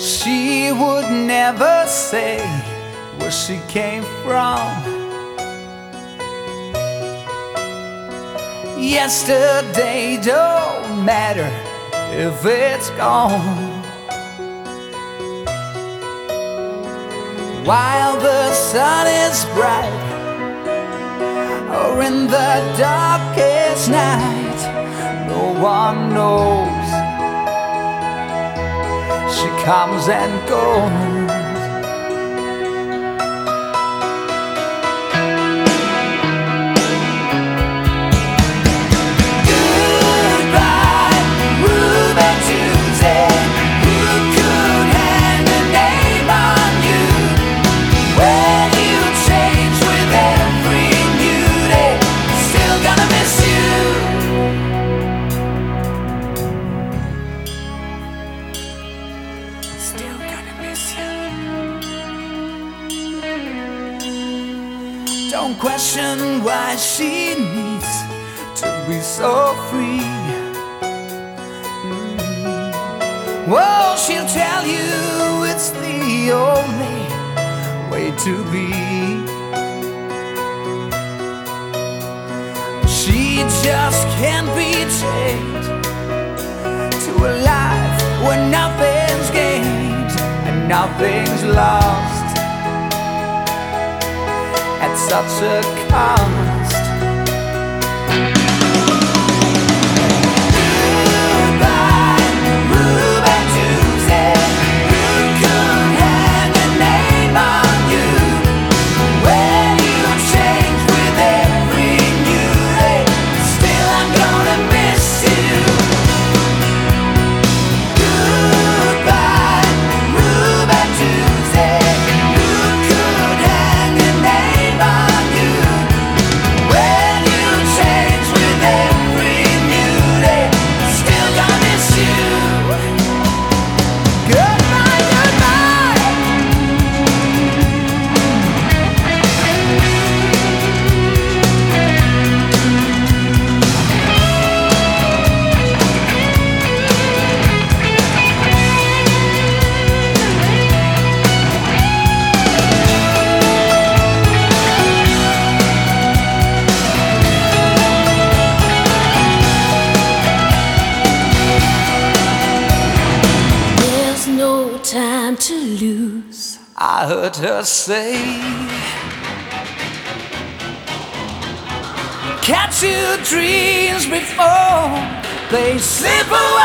She would never say where she came from. Yesterday don't matter if it's gone. While the sun is bright, or in the darkest night, no one knows. She comes and goes. Still gonna miss you. Don't question why she needs to be so free. Well, she'll tell you it's the only way to be. She just can't be chained to a life where nothing's gained and nothing's lost at such a cost. Goodbye, Ruben Tuesday. Who could hang a name on you when you change with every new day? Still, I'm gonna miss you. Time to lose, I heard her say. Catch your dreams before they slip away.